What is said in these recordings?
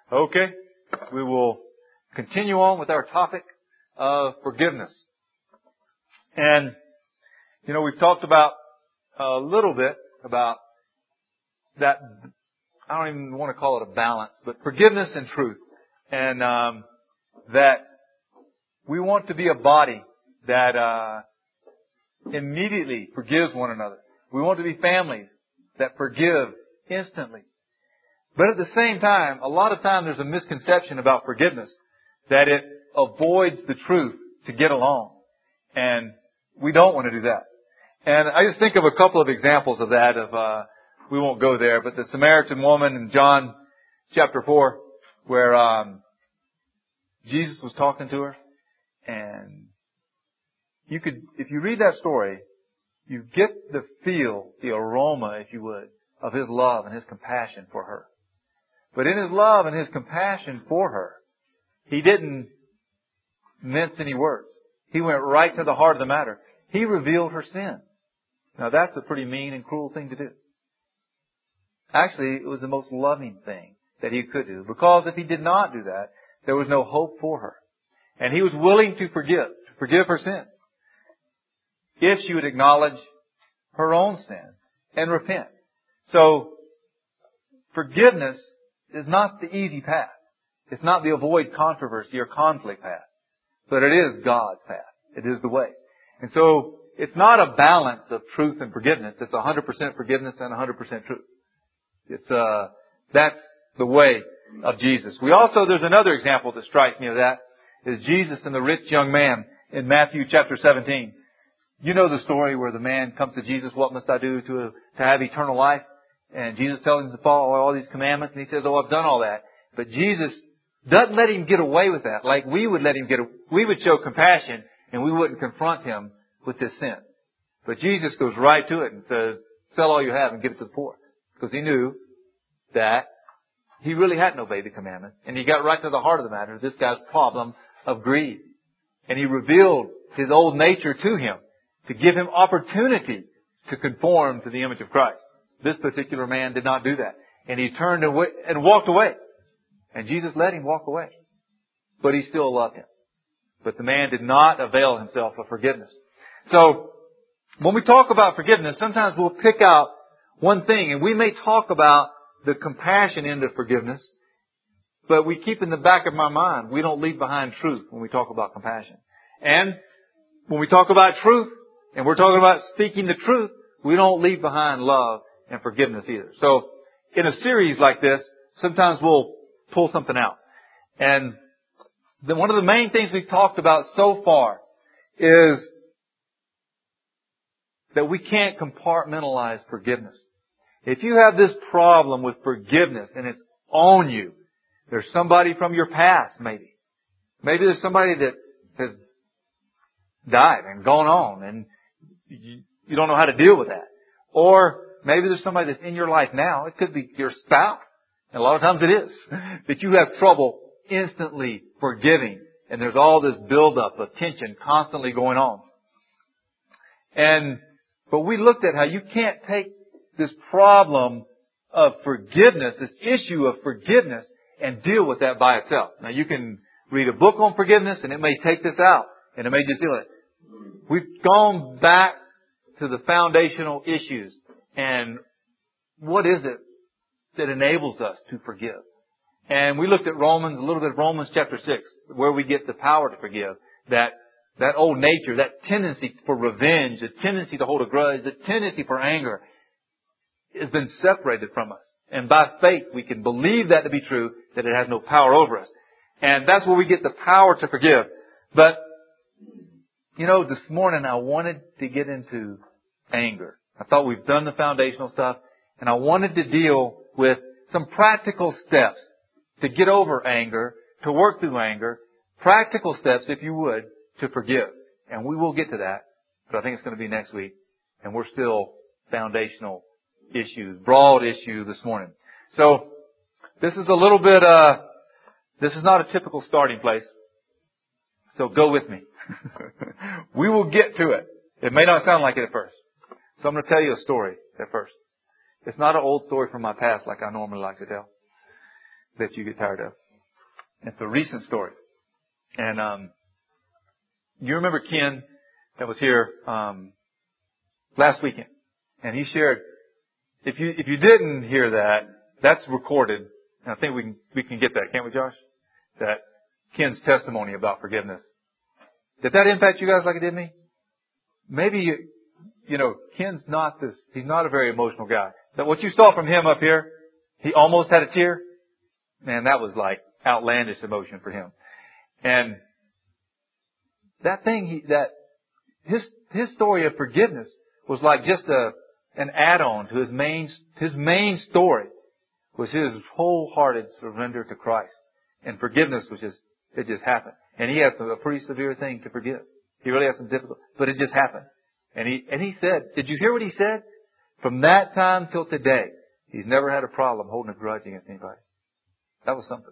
Okay, we will continue on with our topic of forgiveness. And, we've talked about a little bit about that, I don't even want to call it a balance, but forgiveness and truth. And that we want to be a body that immediately forgives one another. We want to be families that forgive instantly. But at the same time, a lot of times there's a misconception about forgiveness, that it avoids the truth to get along. And we don't want to do that. And I just think of a couple of examples of that. We won't go there, but the Samaritan woman in John chapter 4, where Jesus was talking to her, and if you read that story, you get the aroma, if you would, of His love and His compassion for her. But in His love and His compassion for her, He didn't mince any words. He went right to the heart of the matter. He revealed her sin. Now that's a pretty mean and cruel thing to do. Actually, it was the most loving thing that He could do, because if He did not do that, there was no hope for her. And He was willing to forgive her sins, if she would acknowledge her own sin and repent. So, forgiveness is not the easy path. It's not the avoid controversy or conflict path. But it is God's path. It is the way. And so, it's not a balance of truth and forgiveness. It's 100% forgiveness and 100% truth. That's the way of Jesus. There's another example that strikes me of that, is Jesus and the rich young man in Matthew chapter 17. You know the story where the man comes to Jesus, "What must I do to have eternal life?" And Jesus tells him to follow all these commandments, and he says, "Oh, I've done all that." But Jesus doesn't let him get away with that like we would let him we would show compassion and we wouldn't confront him with his sin. But Jesus goes right to it and says, "Sell all you have and give it to the poor." Because He knew that he really hadn't obeyed the commandment. And He got right to the heart of the matter, this guy's problem of greed. And He revealed his old nature to him to give him opportunity to conform to the image of Christ. This particular man did not do that. And he turned away and walked away. And Jesus let him walk away. But He still loved him. But the man did not avail himself of forgiveness. So, when we talk about forgiveness, sometimes we'll pick out one thing, and we may talk about the compassion end of forgiveness, but we keep in the back of my mind, we don't leave behind truth when we talk about compassion. And when we talk about truth, and we're talking about speaking the truth, we don't leave behind love and forgiveness either. So, in a series like this, sometimes we'll pull something out. And one of the main things we've talked about so far is that we can't compartmentalize forgiveness. If you have this problem with forgiveness and it's on you, there's somebody from your past maybe. Maybe there's somebody that has died and gone on and you don't know how to deal with that. Or maybe there's somebody that's in your life now. It could be your spouse. And a lot of times it is. That you have trouble instantly forgiving. And there's all this buildup of tension constantly going on. But we looked at how you can't take this problem of forgiveness, this issue of forgiveness, and deal with that by itself. Now you can read a book on forgiveness and it may take this out. And it may just deal with it. We've gone back to the foundational issues. And what is it that enables us to forgive? And we looked at a little bit of Romans chapter 6, where we get the power to forgive. That old nature, that tendency for revenge, the tendency to hold a grudge, the tendency for anger has been separated from us. And by faith, we can believe that to be true, that it has no power over us. And that's where we get the power to forgive. But, this morning I wanted to get into anger. I thought we've done the foundational stuff, and I wanted to deal with some practical steps to get over anger, to work through anger, practical steps, if you would, to forgive. And we will get to that, but I think it's going to be next week. And we're still foundational issues, broad issue this morning. So, this is a little bit, this is not a typical starting place. So go with me. We will get to it. It may not sound like it at first. So I'm going to tell you a story at first. It's not an old story from my past like I normally like to tell. that you get tired of. It's a recent story. And you remember Ken that was here last weekend. And he shared, if you didn't hear that, that's recorded. And I think we can get that, can't we, Josh? That Ken's testimony about forgiveness. Did that impact you guys like it did me? Maybe Ken's he's not a very emotional guy. That what you saw from him up here, he almost had a tear. Man, that was like outlandish emotion for him. And that thing, his story of forgiveness was like just an add-on to his main story was his wholehearted surrender to Christ. And forgiveness it just happened. And he had a pretty severe thing to forgive. He really had some difficulty, but it just happened. And he said, did you hear what he said? From that time till today, he's never had a problem holding a grudge against anybody. That was something.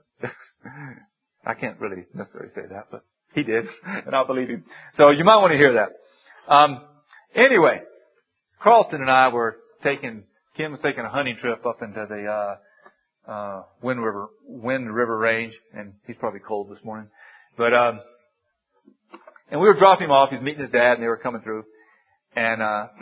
I can't really necessarily say that, but he did, and I believe him. So you might want to hear that. Anyway, Carlton and I Kim was taking a hunting trip up into the Wind River Range, and he's probably cold this morning. But and we were dropping him off. He's meeting his dad, and they were coming through, and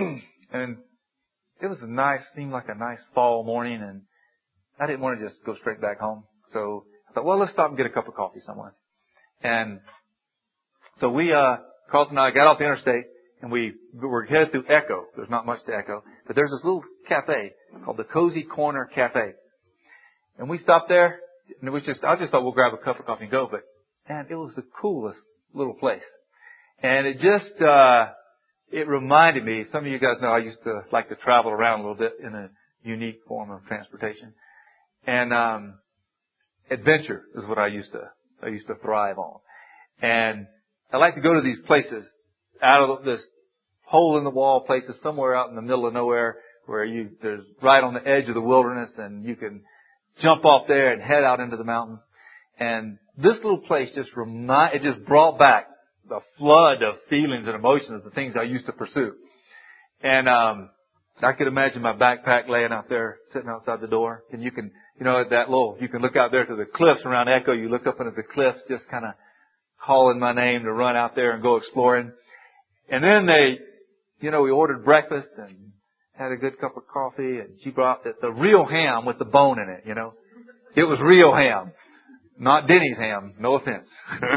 it was seemed like a nice fall morning, and I didn't want to just go straight back home. So I thought, well, let's stop and get a cup of coffee somewhere. And so Carlton and I got off the interstate, and we were headed through Echo. There's not much to Echo, but there's this little cafe called the Cozy Corner Cafe. And we stopped there, and I just thought we'll grab a cup of coffee and go, but man, it was the coolest little place. And it just, it reminded me, some of you guys know I used to like to travel around a little bit in a unique form of transportation. And, adventure is what I used to thrive on. And I like to go to these places out of this hole in the wall places somewhere out in the middle of nowhere where there's right on the edge of the wilderness and you can jump off there and head out into the mountains. And this little place it just brought back the flood of feelings and emotions of the things I used to pursue. And, I could imagine my backpack laying out there, sitting outside the door. And you can look out there to the cliffs around Echo. You look up into the cliffs, just kind of calling my name to run out there and go exploring. And then we ordered breakfast and had a good cup of coffee, and she brought the real ham with the bone in it, It was real ham. Not Denny's ham, no offense.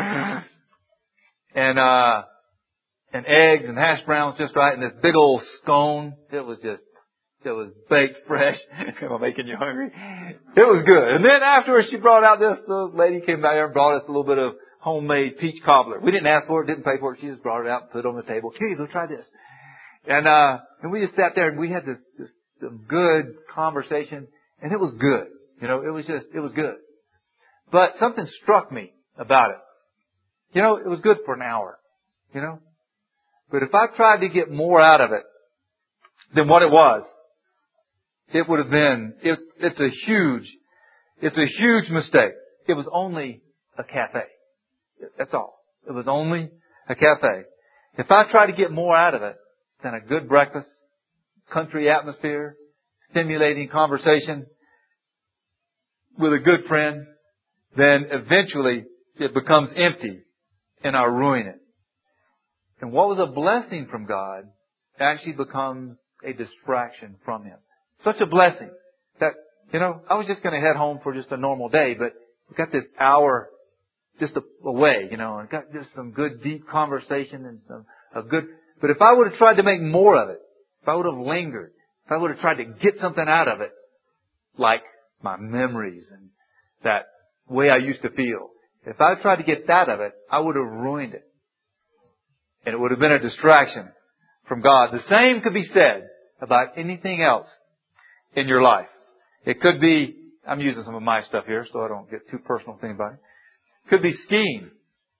And eggs and hash browns just right, and this big old scone. It was baked fresh. Am I making you hungry? It was good. And then afterwards she brought out the lady came by there and brought us a little bit of homemade peach cobbler. We didn't ask for it, didn't pay for it. She just brought it out and put it on the table. Here you go, try this. And we just sat there and we had this good conversation, and it was good. It was good. But something struck me about it. It was good for an hour. But if I tried to get more out of it than what it was, it would have been, it's a huge mistake. It was only a cafe. That's all. It was only a cafe. If I tried to get more out of it than a good breakfast, country atmosphere, stimulating conversation with a good friend, then eventually it becomes empty and I ruin it. And what was a blessing from God actually becomes a distraction from Him. Such a blessing that, I was just going to head home for just a normal day, but we got this hour just away, and got just some good deep conversation and but if I would have tried to make more of it, if I would have lingered, if I would have tried to get something out of it, like my memories and that way I used to feel, if I tried to get that of it, I would have ruined it. And it would have been a distraction from God. The same could be said about anything else in your life. It could be, I'm using some of my stuff here so I don't get too personal with anybody. It could be skiing,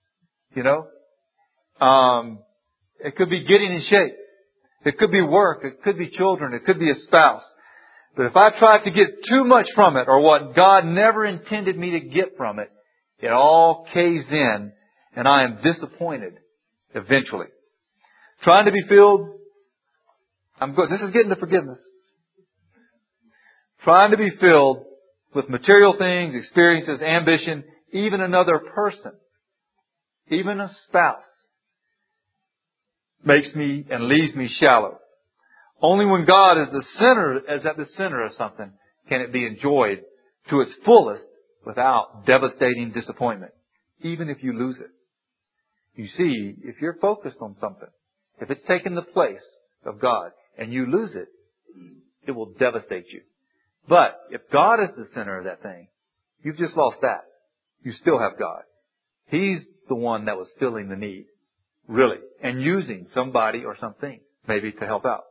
It could be getting in shape. It could be work. It could be children. It could be a spouse. But if I try to get too much from it or what God never intended me to get from it, it all caves in and I am disappointed eventually. Trying to be filled. I'm good. This is getting to forgiveness. Trying to be filled with material things, experiences, ambition, even another person, even a spouse, makes me and leaves me shallow. Only when God is at the center of something can it be enjoyed to its fullest without devastating disappointment, even if you lose it. You see, if you're focused on something, if it's taken the place of God and you lose it, it will devastate you. But if God is the center of that thing, you've just lost that. You still have God. He's the one that was filling the need, really, and using somebody or something maybe to help out.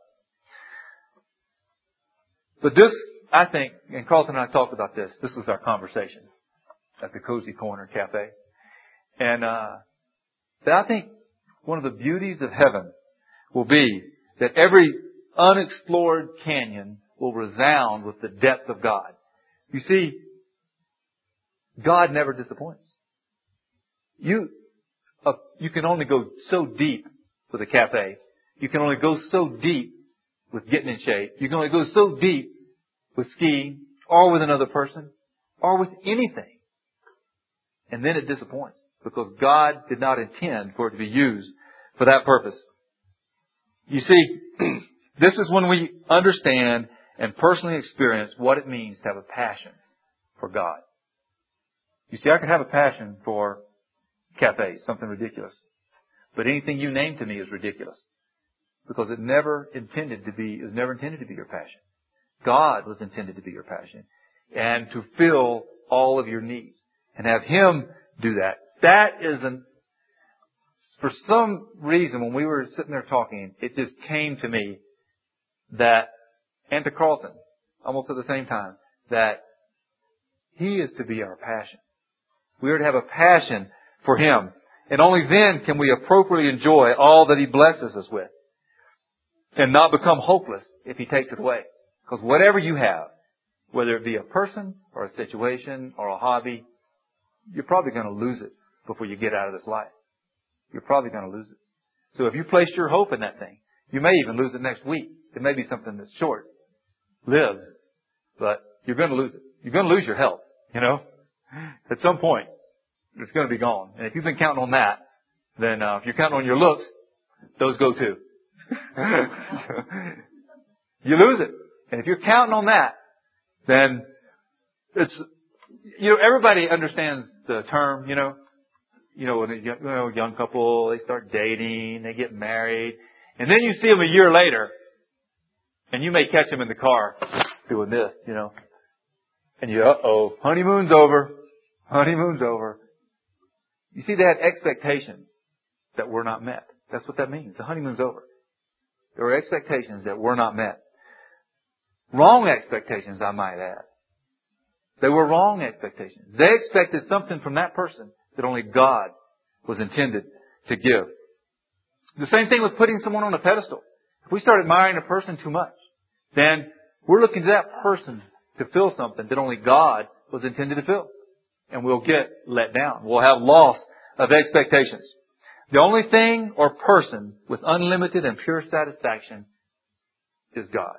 But this, I think, and Carlton and I talked about this. This was our conversation at the Cozy Corner Cafe. And that I think one of the beauties of heaven will be that every unexplored canyon will resound with the depths of God. You see, God never disappoints. You can only go so deep with a cafe. You can only go so deep with getting in shape. You can only go so deep with skiing or with another person or with anything. And then it disappoints because God did not intend for it to be used for that purpose. You see, this is when we understand and personally experience what it means to have a passion for God. You see, I could have a passion for cafes, something ridiculous. But anything you name to me is ridiculous. Because it was never intended to be your passion. God was intended to be your passion. And to fill all of your needs. And have Him do that. That isn't, for some reason when we were sitting there talking, it just came to me that, and to Carlton, almost at the same time, that He is to be our passion. We are to have a passion for Him. And only then can we appropriately enjoy all that He blesses us with. And not become hopeless if He takes it away. Because whatever you have, whether it be a person or a situation or a hobby, you're probably going to lose it before you get out of this life. You're probably going to lose it. So if you place your hope in that thing, you may even lose it next week. It may be something that's short-lived, but you're going to lose it. You're going to lose your health, At some point, it's going to be gone. And if you've been counting on that, then if you're counting on your looks, those go too. You lose it. And if you're counting on that, then it's, everybody understands the term, when a young couple, they start dating, they get married, and then you see them a year later, and you may catch them in the car doing this, and honeymoon's over. Honeymoon's over. You see, they had expectations that were not met. That's what that means. The honeymoon's over. There were expectations that were not met. Wrong expectations, I might add. They were wrong expectations. They expected something from that person that only God was intended to give. The same thing with putting someone on a pedestal. If we start admiring a person too much, then we're looking to that person to fill something that only God was intended to fill. And we'll get let down. We'll have loss of expectations. The only thing or person with unlimited and pure satisfaction is God.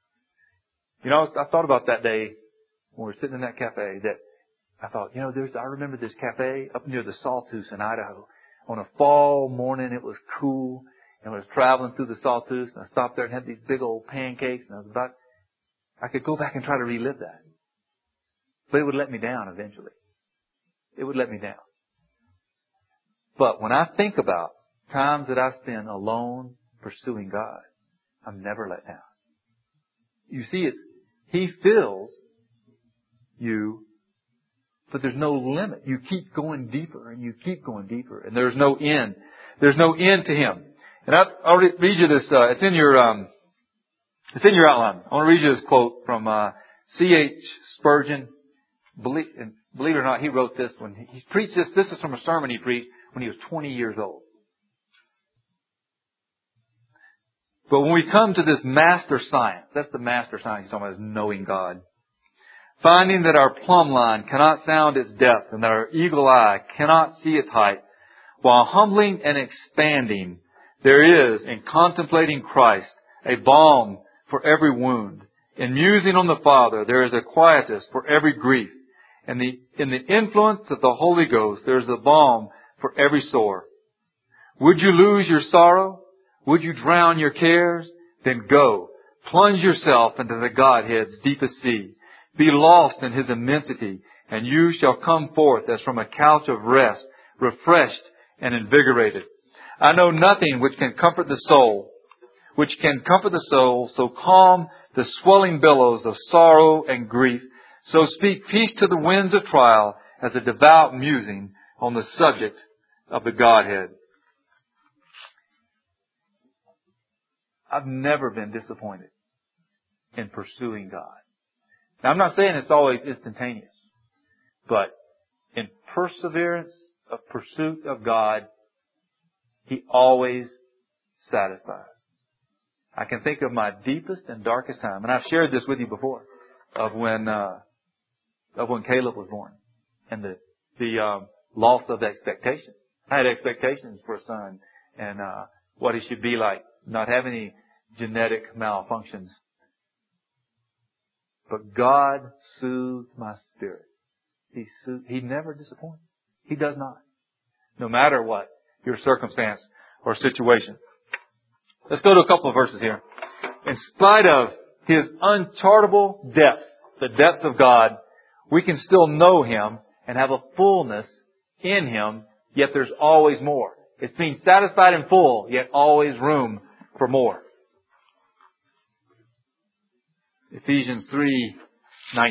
I thought about that day when we were sitting in that cafe that I thought, I remember this cafe up near the Sawtooth in Idaho. On a fall morning, it was cool, and I was traveling through the Sawtooth, and I stopped there and had these big old pancakes, and I could go back and try to relive that. But it would let me down eventually. It would let me down. But when I think about times that I spend alone pursuing God, I'm never let down. You see, He fills you, but there's no limit. You keep going deeper and you keep going deeper, and there's no end. There's no end to Him. And I'll read you this. It's in your outline. I want to read you this quote from C.H. Spurgeon. Believe it or not, he wrote this when he preached this. This is from a sermon he preached when he was 20 years old. But when we come to this master science, that's the master science he's talking about, is knowing God. Finding that our plumb line cannot sound its depth and that our eagle eye cannot see its height, while humbling and expanding, there is, in contemplating Christ, a balm for every wound In musing on the Father, there is a quietus for every grief. And in the influence of the Holy Ghost, there is a balm for every sore. Would you lose your sorrow? Would you drown your cares? Then go, plunge yourself into the Godhead's deepest sea. Be lost in His immensity, and you shall come forth as from a couch of rest, refreshed and invigorated. I know nothing which can comfort the soul, so calm the swelling billows of sorrow and grief, so speak peace to the winds of trial as a devout musing on the subject of the Godhead. I've never been disappointed in pursuing God. Now, I'm not saying it's always instantaneous, but in perseverance of pursuit of God, He always satisfies. I can think of my deepest and darkest time, and I've shared this with you before, of when Caleb was born, and the loss of expectation. I had expectations for a son, and what he should be like, not have any genetic malfunctions. But God soothed my spirit. He never disappoints. He does not. No matter what your circumstance or situation. Let's go to a couple of verses here. In spite of His unchartable depth, the depths of God, we can still know Him and have a fullness in Him, yet there's always more. It's being satisfied and full, yet always room for more. Ephesians 3:19.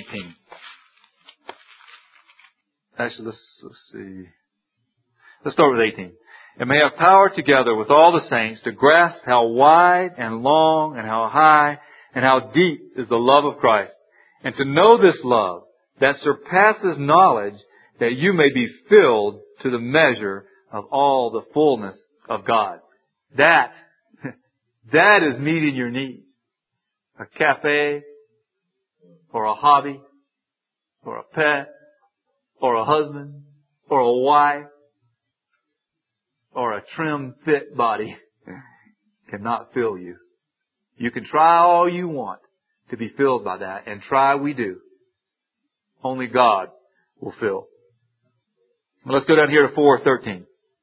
Actually, let's see. Let's start with 18. And may have power together with all the saints to grasp how wide and long and how high and how deep is the love of Christ, and to know this love that surpasses knowledge, that you may be filled to the measure of all the fullness of God. That is meeting your needs. A cafe, or a hobby, or a pet, or a husband, or a wife, or a trim, fit body cannot fill you. You can try all you want to be filled by that, and try we do. Only God will fill. Well, let's go down here to 4:13.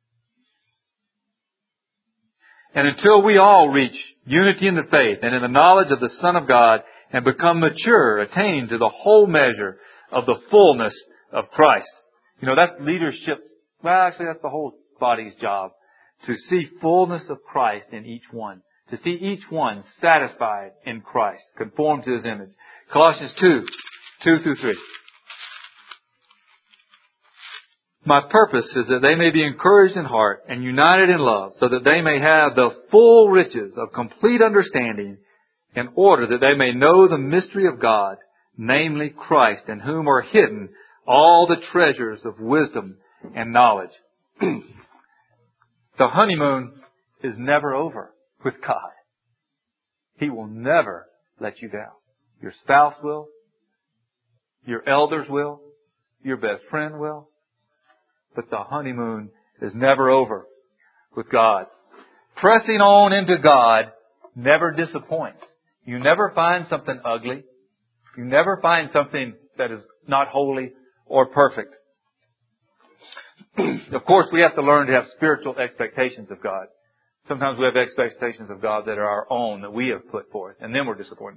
And until we all reach unity in the faith and in the knowledge of the Son of God and become mature, attaining to the whole measure of the fullness of Christ. You know, that's leadership. Well, actually, that's the whole body's job. To see fullness of Christ in each one. To see each one satisfied in Christ, conformed to His image. Colossians 2:2-3. My purpose is that they may be encouraged in heart and united in love, so that they may have the full riches of complete understanding, in order that they may know the mystery of God, namely Christ, in whom are hidden all the treasures of wisdom and knowledge. The honeymoon is never over with God. He will never let you down. Your spouse will. Your elders will. Your best friend will. But the honeymoon is never over with God. Pressing on into God never disappoints. You never find something ugly. You never find something that is not holy or perfect. Of course, we have to learn to have spiritual expectations of God. Sometimes we have expectations of God that are our own, that we have put forth, and then we're disappointed.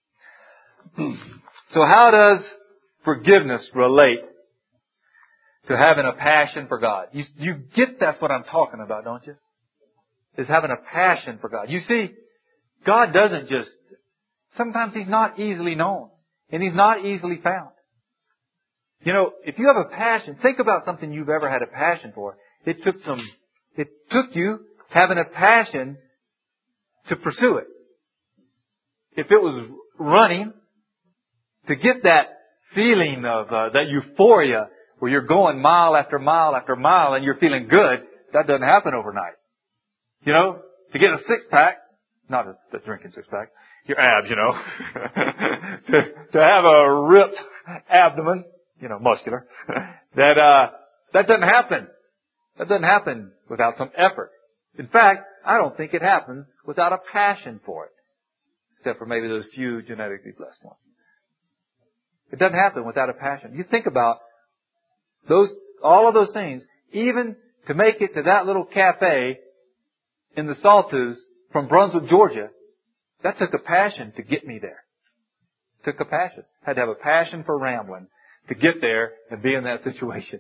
So how does forgiveness relate to having a passion for God? You get that's what I'm talking about, don't you? Is having a passion for God. You see, God doesn't just, sometimes He's not easily known, and He's not easily found. You know, if you have a passion, think about something you've ever had a passion for. It took you having a passion to pursue it. If it was running, to get that feeling of, that euphoria where you're going mile after mile after mile and you're feeling good, that doesn't happen overnight. You know, to get a six-pack, not a drinking six-pack, your abs, you know, to have a ripped abdomen, you know, muscular, that doesn't happen. That doesn't happen without some effort. In fact, I don't think it happens without a passion for it. except for maybe those few genetically blessed ones. It doesn't happen without a passion. You think about all of those things, even to make it to that little cafe in the Sawtooth from Brunswick, Georgia, that took a passion to get me there. It took a passion. I had to have a passion for rambling to get there and be in that situation.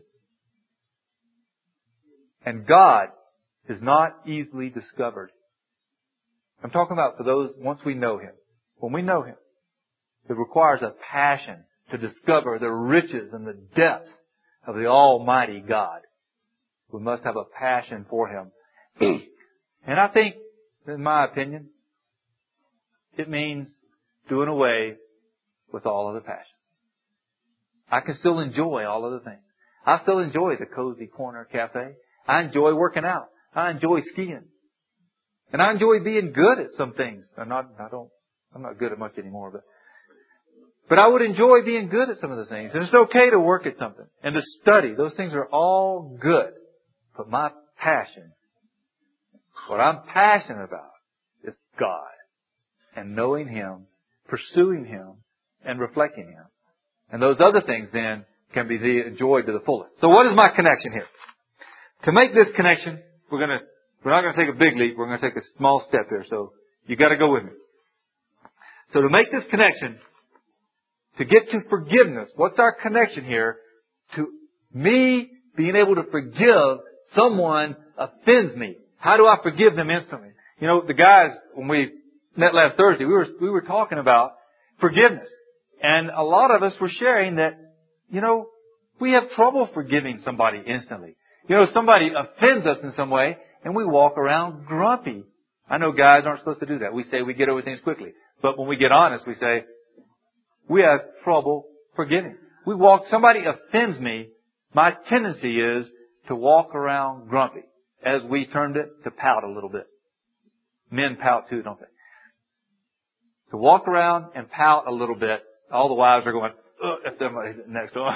And God is not easily discovered. I'm talking about for those once we know Him. When we know Him, it requires a passion to discover the riches and the depths of the Almighty God. We must have a passion for Him. And I think, in my opinion, it means doing away with all other passions. I can still enjoy all other things. I still enjoy the cozy corner cafe. I enjoy working out. I enjoy skiing. And I enjoy being good at some things. I'm not good at much anymore, but I would enjoy being good at some of the things. And it's okay to work at something and to study. Those things are all good. But my passion, what I'm passionate about, is God. And knowing Him, pursuing Him, and reflecting Him. And those other things then can be enjoyed to the fullest. So what is my connection here? To make this connection, we're not going to take a big leap. We're going to take a small step here. So you got to go with me. So to make this connection, to get to forgiveness, what's our connection here? To me being able to forgive someone offends me. How do I forgive them instantly? You know, the guys, when we met last Thursday, we were talking about forgiveness. And a lot of us were sharing that, you know, we have trouble forgiving somebody instantly. You know, somebody offends us in some way, and we walk around grumpy. I know guys aren't supposed to do that. We say we get over things quickly. But when we get honest, we say, we have trouble forgiving. Somebody offends me, my tendency is to walk around grumpy. As we termed it, to pout a little bit. Men pout too, don't they? To walk around and pout a little bit. All the wives are going, if somebody's next door.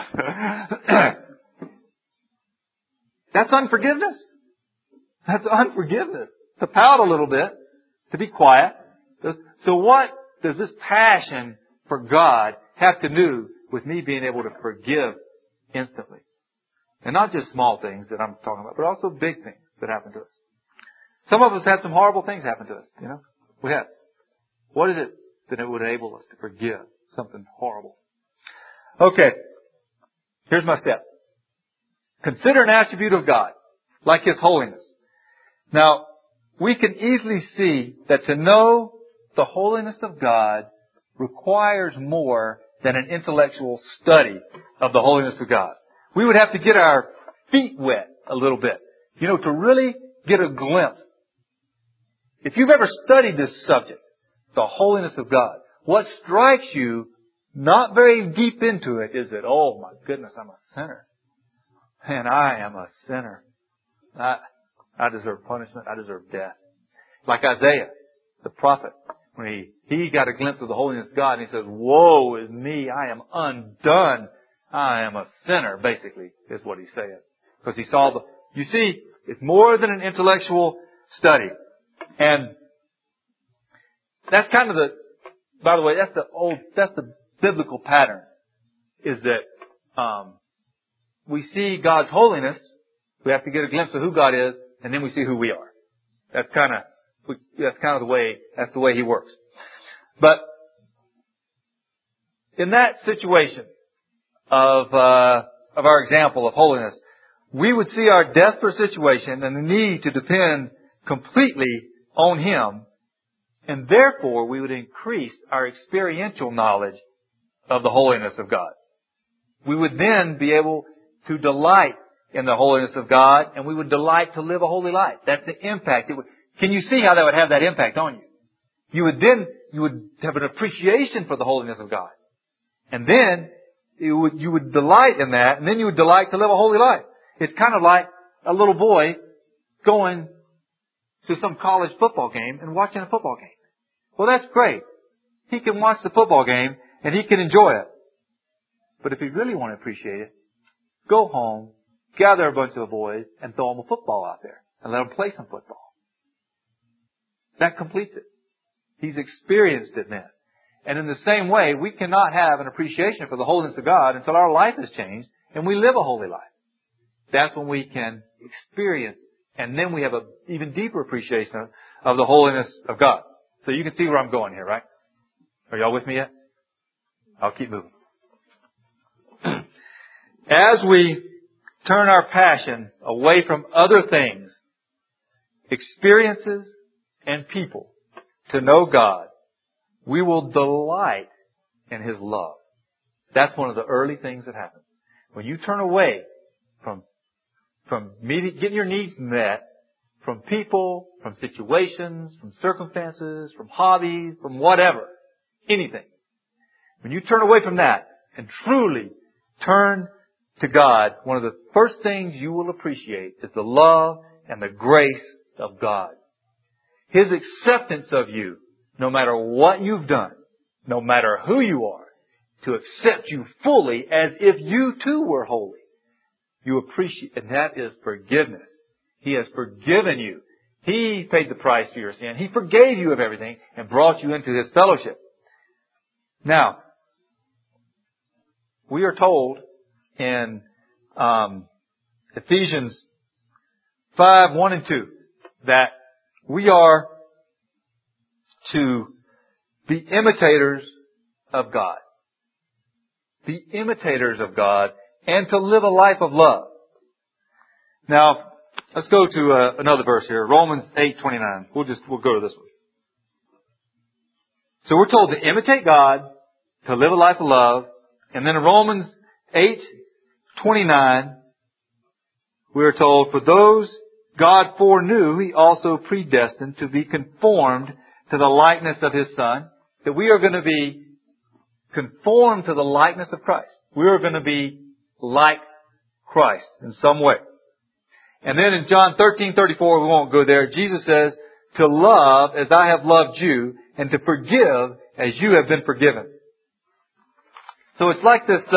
That's unforgiveness. That's unforgiveness. To pout a little bit. To be quiet. So what does this passion for God have to do with me being able to forgive instantly? And not just small things that I'm talking about, but also big things that happen to us. Some of us had some horrible things happen to us, you know. We have. What is it that it would enable us to forgive something horrible? Okay. Here's my step. Consider an attribute of God, like His holiness. Now, we can easily see that to know the holiness of God requires more than an intellectual study of the holiness of God. We would have to get our feet wet a little bit, you know, to really get a glimpse. If you've ever studied this subject, the holiness of God, what strikes you not very deep into it is that, oh my goodness, I'm a sinner. And I am a sinner. I deserve punishment. I deserve death. Like Isaiah, the prophet, when he got a glimpse of the holiness of God and he says, woe is me, I am undone. I am a sinner, basically, is what he's saying. Because he saw you see, it's more than an intellectual study. And that's kind of by the way, that's the biblical pattern, is that, we see God's holiness, we have to get a glimpse of who God is, and then we see who we are. That's kind of the way He works. But, in that situation of our example of holiness, we would see our desperate situation and the need to depend completely on Him, and therefore we would increase our experiential knowledge of the holiness of God. We would then be able to delight in the holiness of God, and we would delight to live a holy life. That's the impact. Can you see how that would have that impact on you? You would have an appreciation for the holiness of God. And then you would delight in that, and then you would delight to live a holy life. It's kind of like a little boy going to some college football game and watching a football game. Well, that's great. He can watch the football game and he can enjoy it. But if you really want to appreciate it, go home, gather a bunch of the boys, and throw them a football out there. And let them play some football. That completes it. He's experienced it then. And in the same way, we cannot have an appreciation for the holiness of God until our life has changed and we live a holy life. That's when we can experience, and then we have an even deeper appreciation of the holiness of God. So you can see where I'm going here, right? Are y'all with me yet? I'll keep moving. As we turn our passion away from other things, experiences, and people to know God, we will delight in His love. That's one of the early things that happen. When you turn away from getting your needs met, from people, from situations, from circumstances, from hobbies, from whatever, anything. When you turn away from that and truly turn to God, one of the first things you will appreciate is the love and the grace of God. His acceptance of you, no matter what you've done, no matter who you are, to accept you fully as if you too were holy. You appreciate, and that is forgiveness. He has forgiven you. He paid the price for your sin. He forgave you of everything and brought you into His fellowship. Now, we are told in Ephesians 5, 1 and 2 that we are to be imitators of God. Be imitators of God and to live a life of love. Now, let's go to another verse here. Romans 8:29. We'll go to this one. So we're told to imitate God, to live a life of love. And then in Romans 8:29, we are told, for those God foreknew, He also predestined to be conformed to the likeness of His Son, that we are going to be conformed to the likeness of Christ. We are going to be like Christ in some way. And then in John 13:34, we won't go there, Jesus says, to love as I have loved you, and to forgive as you have been forgiven. So it's like this,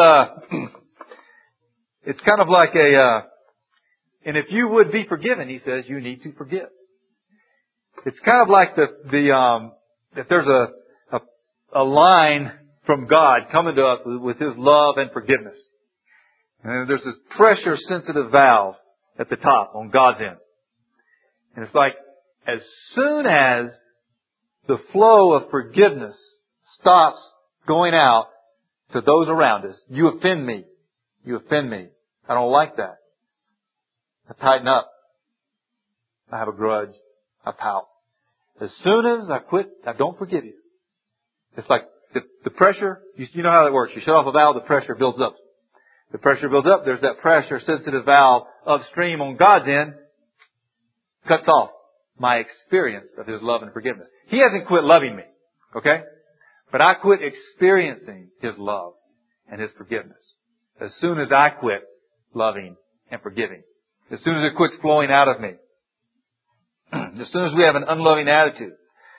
it's kind of like and if you would be forgiven, He says, you need to forgive. It's kind of like that there's a line from God coming to us with His love and forgiveness. And there's this pressure sensitive valve at the top on God's end. And it's like, as soon as the flow of forgiveness stops going out to those around us, you offend me. You offend me. I don't like that. I tighten up. I have a grudge. I pout. As soon as I quit, I don't forgive you. It's like the pressure, you know how that works. You shut off a valve, the pressure builds up. The pressure builds up, there's that pressure sensitive valve upstream on God's end, cuts off my experience of His love and forgiveness. He hasn't quit loving me, okay? But I quit experiencing His love and His forgiveness. As soon as I quit loving and forgiving. As soon as it quits flowing out of me. As soon as we have an unloving attitude.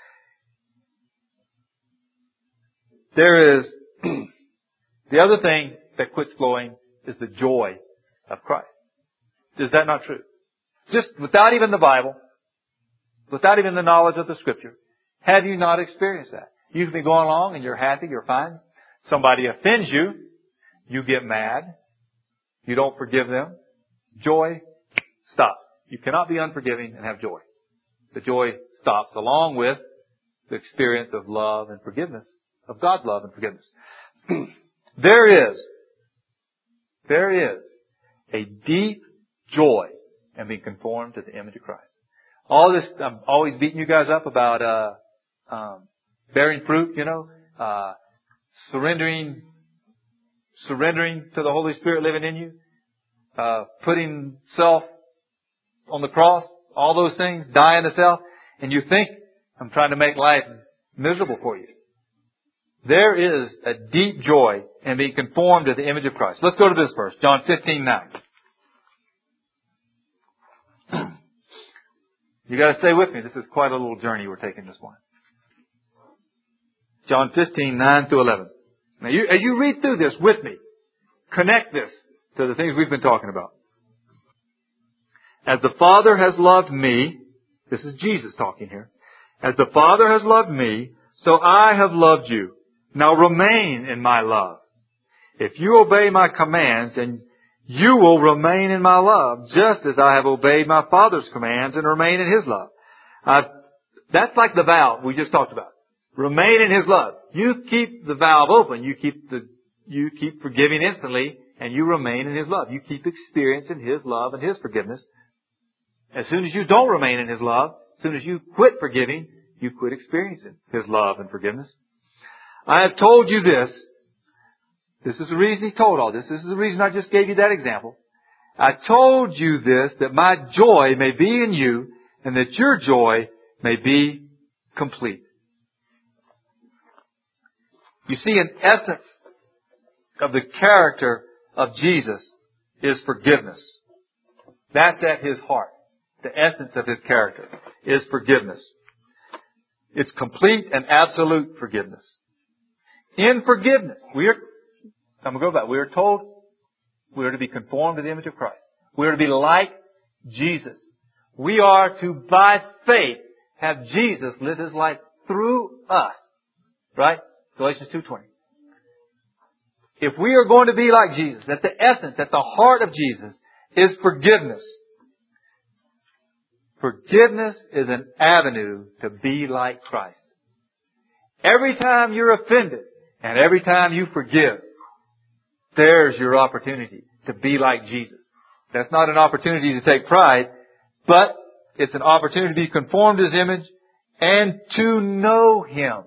There is, the other thing that quits flowing is the joy of Christ. Is that not true? Just without even the Bible, without even the knowledge of the Scripture, have you not experienced that? You can be going along and you're happy, you're fine. Somebody offends you, you get mad, you don't forgive them. Joy stops. You cannot be unforgiving and have joy. The joy stops along with the experience of love and forgiveness, of God's love and forgiveness. There is a deep joy in being conformed to the image of Christ. All this, I'm always beating you guys up about bearing fruit, surrendering to the Holy Spirit living in you, putting self on the cross, all those things, dying to self, and you think I'm trying to make life miserable for you. There is a deep joy in being conformed to the image of Christ. Let's go to this verse, John 15:9. You got to stay with me. This is quite a little journey we're taking this morning. John 15:9 through 11. Now, as you read through this with me, connect this to the things we've been talking about. As the Father has loved me, this is Jesus talking here, As the Father has loved me, so I have loved you. Now remain in my love. If you obey my commands, then you will remain in my love, just as I have obeyed my Father's commands and remain in His love. That's like the valve we just talked about. Remain in His love. You keep the valve open. You keep forgiving instantly, and you remain in His love. You keep experiencing His love and His forgiveness. As soon as you don't remain in His love, as soon as you quit forgiving, you quit experiencing His love and forgiveness. I have told you this. This is the reason He told all this. This is the reason I just gave you that example. I told you this, that my joy may be in you, and that your joy may be complete. You see, an essence of the character of Jesus is forgiveness. That's at His heart. The essence of His character is forgiveness. It's complete and absolute forgiveness. In forgiveness, we are told we are to be conformed to the image of Christ. We are to be like Jesus. We are to, by faith, have Jesus live His life through us. Right? Galatians 2:20. If we are going to be like Jesus, at the essence, at the heart of Jesus, is forgiveness. Forgiveness is an avenue to be like Christ. Every time you're offended and every time you forgive, there's your opportunity to be like Jesus. That's not an opportunity to take pride, but it's an opportunity to be conformed to His image and to know Him.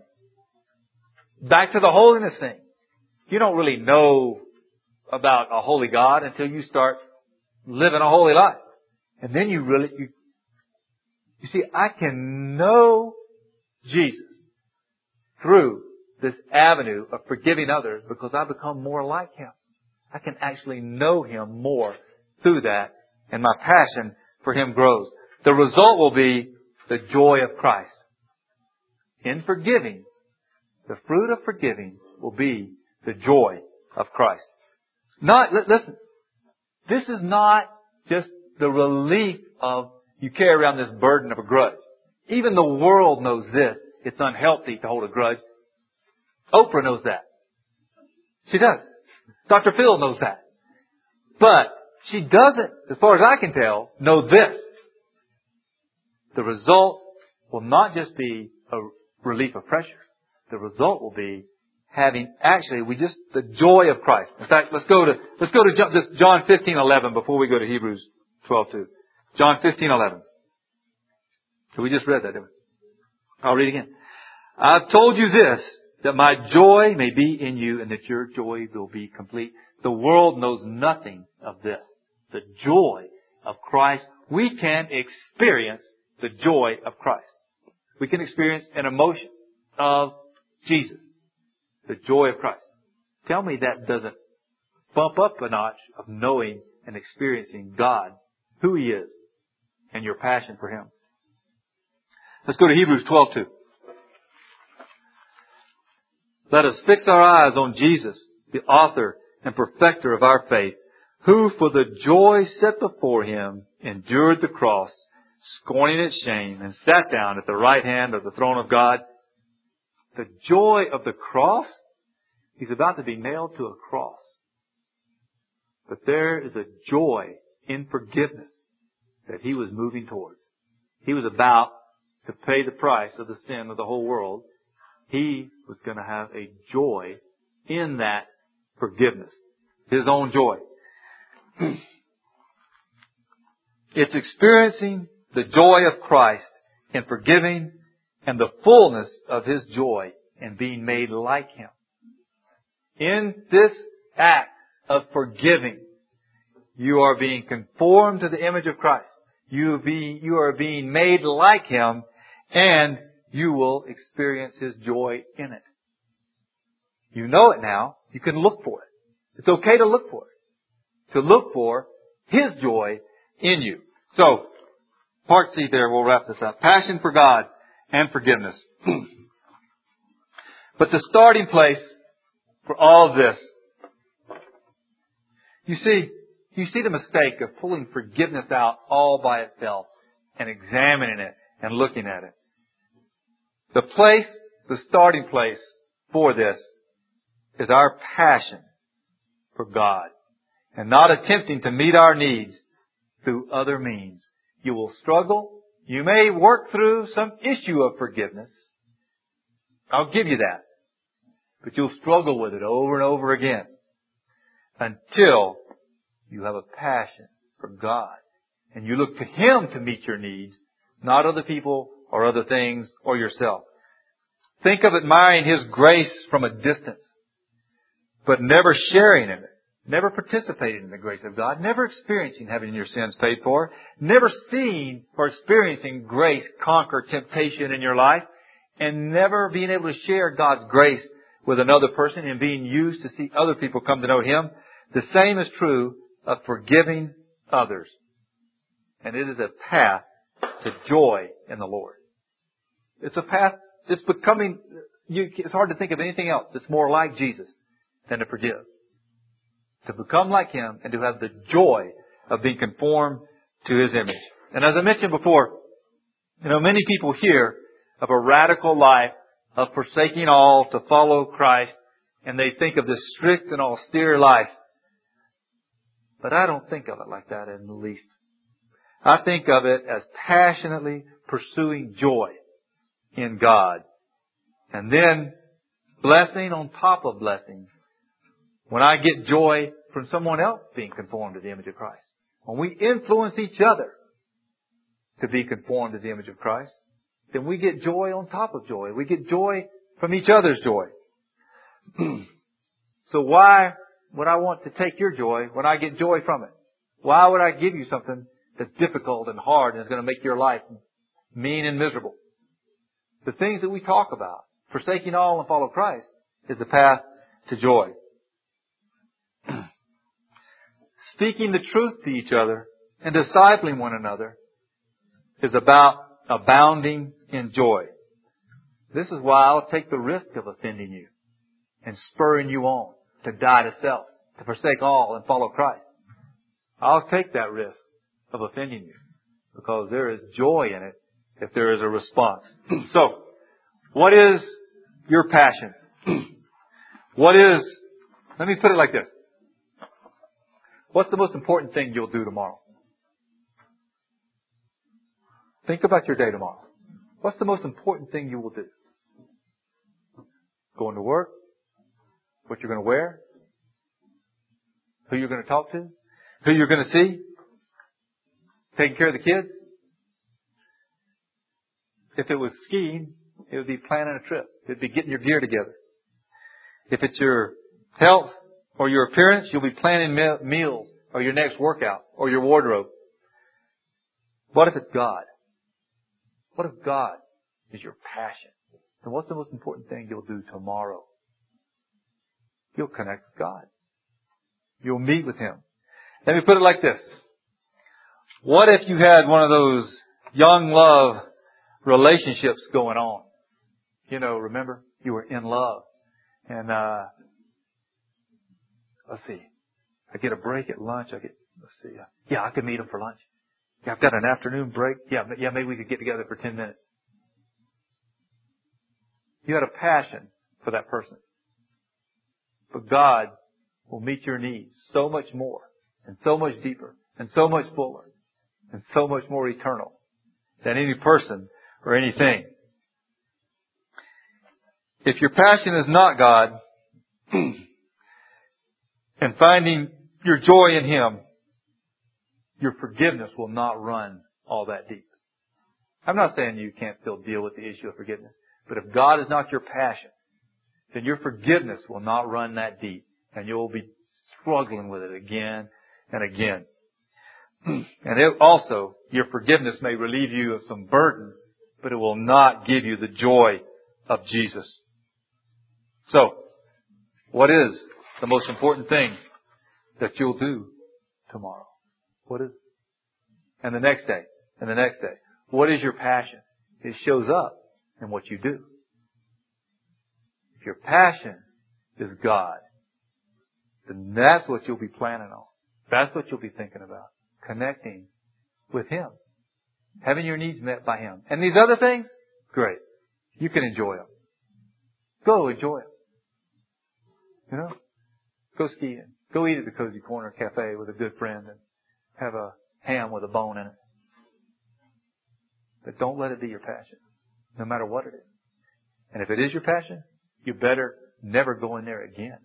Back to the holiness thing. You don't really know about a holy God until you start living a holy life. And then you see, I can know Jesus through this avenue of forgiving others because I become more like Him. I can actually know Him more through that, and my passion for Him grows. The result will be the joy of Christ. In forgiving, the fruit of forgiving will be the joy of Christ. Listen, this is not just the relief of you carry around this burden of a grudge. Even the world knows this. It's unhealthy to hold a grudge. Oprah knows that. She does. Dr. Phil knows that. But she doesn't, as far as I can tell, know this. The result will not just be a relief of pressure. The result will be having the joy of Christ. In fact, let's go to John 15:11 before we go to Hebrews 12:2. John 15:11. So we just read that, didn't we? I'll read again. I've told you this, that my joy may be in you and that your joy will be complete. The world knows nothing of this. The joy of Christ. We can experience the joy of Christ. We can experience an emotion of Jesus. The joy of Christ. Tell me that doesn't bump up a notch of knowing and experiencing God, who He is, and your passion for Him. Let's go to Hebrews 12:2. Let us fix our eyes on Jesus, the author and perfecter of our faith, who for the joy set before Him endured the cross, scorning its shame, and sat down at the right hand of the throne of God. The joy of the cross? He's about to be nailed to a cross. But there is a joy in forgiveness that He was moving towards. He was about to pay the price of the sin of the whole world. He was going to have a joy in that forgiveness. His own joy. It's experiencing the joy of Christ in forgiving and the fullness of His joy in being made like Him. In this act of forgiving, you are being conformed to the image of Christ. You are being made like Him, and you will experience His joy in it. You know it now. You can look for it. It's okay to look for it. To look for His joy in you. So, part C there, we'll wrap this up. Passion for God and forgiveness. But the starting place for all of this, you see the mistake of pulling forgiveness out all by itself and examining it and looking at it. the starting place for this is our passion for God and not attempting to meet our needs through other means. You will struggle. You may work through some issue of forgiveness. I'll give you that. But you'll struggle with it over and over again until you have a passion for God and you look to Him to meet your needs, not other people or other things or yourself. Think of admiring His grace from a distance, but never sharing in it, never participating in the grace of God, never experiencing having your sins paid for, never seeing or experiencing grace conquer temptation in your life, and never being able to share God's grace with another person and being used to see other people come to know Him. The same is true of forgiving others. And it is a path to joy in the Lord. It's a path, it's hard to think of anything else that's more like Jesus than to forgive. To become like Him and to have the joy of being conformed to His image. And as I mentioned before, many people hear of a radical life of forsaking all to follow Christ, and they think of this strict and austere life. But I don't think of it like that in the least. I think of it as passionately pursuing joy in God. And then blessing on top of blessing. When I get joy from someone else being conformed to the image of Christ. When we influence each other to be conformed to the image of Christ, then we get joy on top of joy. We get joy from each other's joy. So why would I want to take your joy when I get joy from it? Why would I give you something that's difficult and hard and is going to make your life mean and miserable? The things that we talk about, forsaking all and follow Christ, is the path to joy. Speaking the truth to each other and discipling one another is about abounding in joy. This is why I'll take the risk of offending you and spurring you on to die to self, to forsake all and follow Christ. I'll take that risk of offending you because there is joy in it if there is a response. So, what is your passion? Let me put it like this. What's the most important thing you'll do tomorrow? Think about your day tomorrow. What's the most important thing you will do? Going to work? What you're going to wear? Who you're going to talk to? Who you're going to see? Taking care of the kids? If it was skiing, it would be planning a trip. It would be getting your gear together. If it's your health or your appearance, you'll be planning meals or your next workout or your wardrobe. What if it's God? What if God is your passion? Then what's the most important thing you'll do tomorrow? You'll connect with God. You'll meet with Him. Let me put it like this. What if you had one of those young love relationships going on? Remember? You were in love. And, let's see. I get a break at lunch. I could meet him for lunch. Yeah, I've got an afternoon break. Yeah, maybe we could get together for 10 minutes. You had a passion for that person. But God will meet your needs so much more and so much deeper and so much fuller and so much more eternal than any person or anything. If your passion is not God and finding your joy in Him, your forgiveness will not run all that deep. I'm not saying you can't still deal with the issue of forgiveness, but if God is not your passion, then your forgiveness will not run that deep, and you'll be struggling with it again and again. And also, your forgiveness may relieve you of some burden, but it will not give you the joy of Jesus. So, what is the most important thing that you'll do tomorrow? What is it? And the next day, and the next day. What is your passion? It shows up in what you do. If your passion is God, then that's what you'll be planning on. That's what you'll be thinking about. Connecting with Him. Having your needs met by Him. And these other things? Great. you can enjoy them. Go enjoy them. You know? Go skiing. Go eat at the Cozy Corner Cafe with a good friend and have a ham with a bone in it. But don't let it be your passion, no matter what it is. And if it is your passion, you better never go in there again.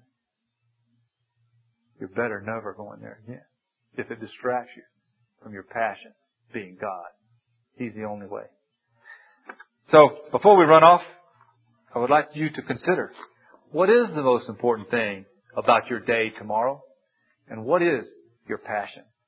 You better never go in there again. If it distracts you from your passion being God. He's the only way. So, before we run off, I would like you to consider, what is the most important thing about your day tomorrow? And what is your passion?